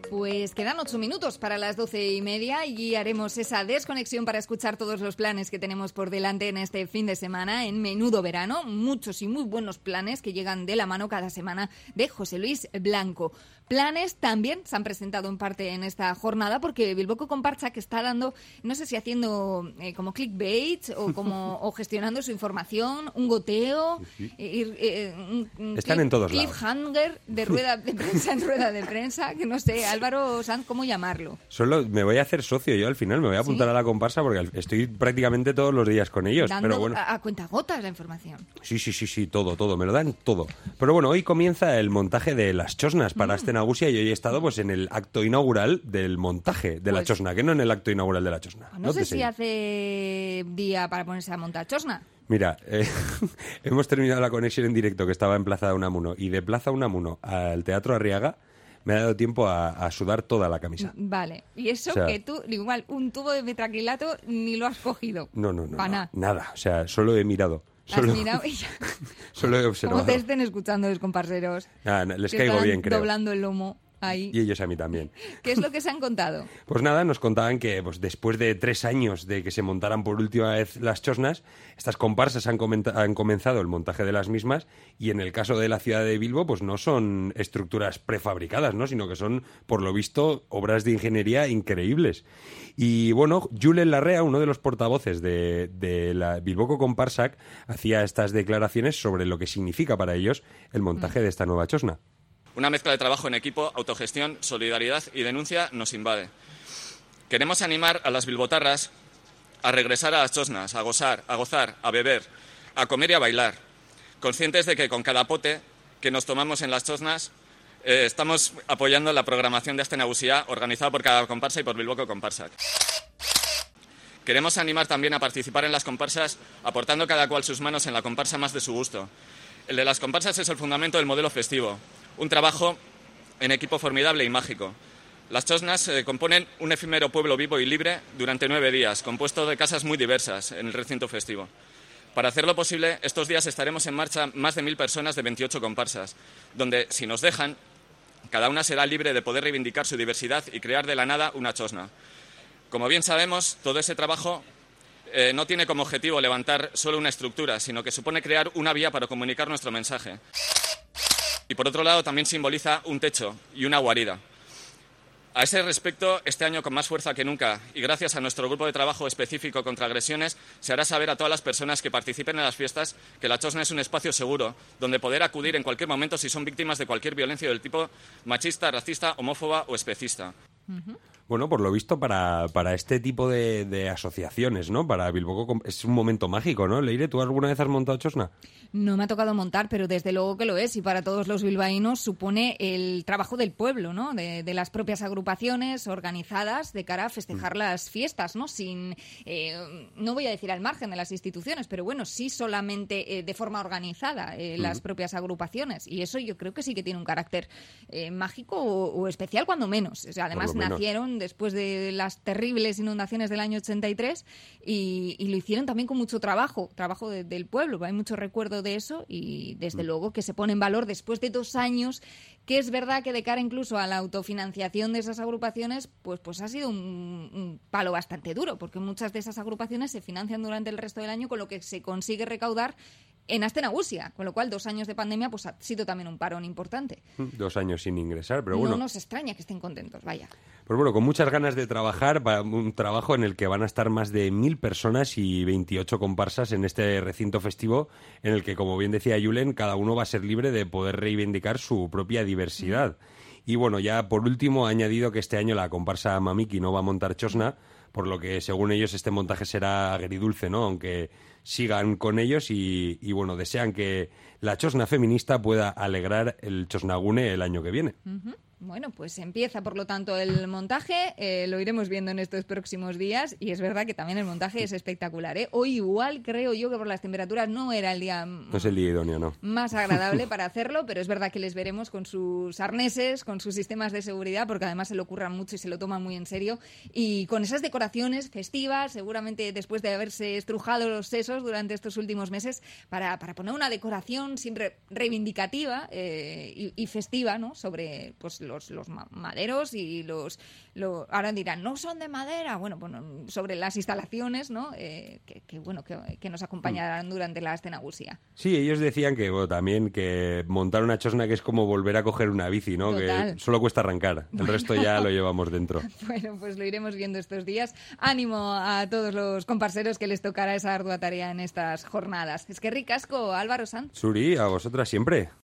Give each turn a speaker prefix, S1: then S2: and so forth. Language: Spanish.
S1: Pues quedan 8 minutos para las 12:30 y haremos esa desconexión para escuchar todos los planes que tenemos por delante en este fin de semana, en Menudo Verano. Muchos y muy buenos planes que llegan de la mano cada semana de José Luis Blanco. Planes también se han presentado en parte en esta jornada porque Bilboko Comparsa, que está dando, no sé si haciendo como clickbait o gestionando su información, un goteo,
S2: están en todos lados.
S1: Cliffhanger de rueda de prensa en rueda de prensa, que no sé, Álvaro Sanz, ¿cómo llamarlo?
S2: Solo me voy a hacer socio yo al final, me voy a apuntar a la comparsa porque estoy prácticamente todos los días con ellos.
S1: Dando
S2: pero bueno,
S1: a cuentagotas la información.
S2: Sí, todo, me lo dan todo. Pero bueno, hoy comienza el montaje de las chosnas para Astenagusia y hoy he estado pues en el acto inaugural del montaje de la chosna, que no en el acto inaugural de la chosna.
S1: No sé si hace día para ponerse a montar chosna.
S2: Mira, hemos terminado la conexión en directo que estaba en Plaza de Unamuno y de Plaza Unamuno al Teatro Arriaga me ha dado tiempo a sudar toda la camisa.
S1: Vale, y eso, o sea, que tú, igual, un tubo de metraquilato ni lo has cogido.
S2: No, nada, o sea, solo he mirado.
S1: ¿Has mirado y ya?
S2: Solo he observado.
S1: Como te estén escuchando los comparseros.
S2: Les caigo bien, creo.
S1: Doblando el lomo. Ahí.
S2: Y ellos a mí también.
S1: ¿Qué es lo que se han contado?
S2: Pues nada, nos contaban que pues, después de 3 años de que se montaran por última vez las chosnas, estas comparsas han comenzado el montaje de las mismas y en el caso de la ciudad de Bilbo pues no son estructuras prefabricadas, ¿no? Sino que son, por lo visto, obras de ingeniería increíbles. Y bueno, Julen Larrea, uno de los portavoces de la Bilboko Comparsak, hacía estas declaraciones sobre lo que significa para ellos el montaje de esta nueva chosna.
S3: Una mezcla de trabajo en equipo, autogestión, solidaridad y denuncia nos invade. Queremos animar a las bilbotarras a regresar a las chosnas, a gozar, a beber, a comer y a bailar, conscientes de que con cada pote que nos tomamos en las chosnas estamos apoyando la programación de Astenagusia organizada por cada comparsa y por Bilboko Comparsak. Queremos animar también a participar en las comparsas aportando cada cual sus manos en la comparsa más de su gusto. El de las comparsas es el fundamento del modelo festivo. Un trabajo en equipo formidable y mágico. Las chosnas componen un efímero pueblo vivo y libre durante 9 días, compuesto de casas muy diversas en el recinto festivo. Para hacerlo posible, estos días estaremos en marcha más de 1.000 personas de 28 comparsas, donde, si nos dejan, cada una será libre de poder reivindicar su diversidad y crear de la nada una chosna. Como bien sabemos, todo ese trabajo no tiene como objetivo levantar solo una estructura, sino que supone crear una vía para comunicar nuestro mensaje. Y por otro lado también simboliza un techo y una guarida. A ese respecto, este año con más fuerza que nunca y gracias a nuestro grupo de trabajo específico contra agresiones, se hará saber a todas las personas que participen en las fiestas que la chosna es un espacio seguro donde poder acudir en cualquier momento si son víctimas de cualquier violencia del tipo machista, racista, homófoba o especista.
S2: Bueno, por lo visto, para este tipo de asociaciones, ¿no? Para Bilboko es un momento mágico, ¿no? Leire, ¿tú alguna vez has montado chosna?
S1: No me ha tocado montar, pero desde luego que lo es. Y para todos los bilbaínos supone el trabajo del pueblo, ¿no? De las propias agrupaciones organizadas de cara a festejar las fiestas, ¿no? Sin, no voy a decir al margen de las instituciones, pero bueno, sí solamente de forma organizada las propias agrupaciones. Y eso yo creo que sí que tiene un carácter mágico o especial, cuando menos. O sea, además nacieron después de las terribles inundaciones del año 83 y lo hicieron también con mucho trabajo del pueblo. Hay mucho recuerdo de eso y desde luego que se pone en valor después de 2 años, que es verdad que de cara incluso a la autofinanciación de esas agrupaciones pues ha sido un palo bastante duro, porque muchas de esas agrupaciones se financian durante el resto del año con lo que se consigue recaudar en Astenagusia, con lo cual 2 años de pandemia pues ha sido también un parón importante.
S2: 2 años sin ingresar, pero bueno.
S1: No nos extraña que estén contentos, vaya.
S2: Pues bueno, con muchas ganas de trabajar, un trabajo en el que van a estar más de 1.000 personas y 28 comparsas en este recinto festivo, en el que, como bien decía Julen, cada uno va a ser libre de poder reivindicar su propia diversidad. Y bueno, ya por último ha añadido que este año la comparsa Mamiki no va a montar chosna, por lo que según ellos este montaje será agridulce, ¿no? Aunque sigan con ellos y bueno, desean que la chosna feminista pueda alegrar el Chosnagune el año que viene.
S1: Bueno, pues empieza, por lo tanto, el montaje. Lo iremos viendo en estos próximos días. Y es verdad que también el montaje es espectacular, ¿eh? Hoy igual creo yo que por las temperaturas no era el día...
S2: No es el día idóneo, ¿no?
S1: Más agradable para hacerlo, pero es verdad que les veremos con sus arneses, con sus sistemas de seguridad, porque además se lo curran mucho y se lo toman muy en serio. Y con esas decoraciones festivas, seguramente después de haberse estrujado los sesos, esfuerzos durante estos últimos meses para poner una decoración siempre reivindicativa y festiva, ¿no? Sobre pues los maderos y ahora dirán, no son de madera, bueno, sobre las instalaciones, ¿no? Que nos acompañarán durante la Astenagusía.
S2: Sí, ellos decían que también que montar una chosna que es como volver a coger una bici, ¿no?
S1: Total.
S2: Que solo cuesta arrancar, el resto ya lo llevamos dentro.
S1: Bueno, pues lo iremos viendo estos días. Ánimo a todos los comparseros que les tocará esa ardua tarea en estas jornadas. Es que ricasco, Álvaro Sanz.
S2: Suri, a vosotras siempre.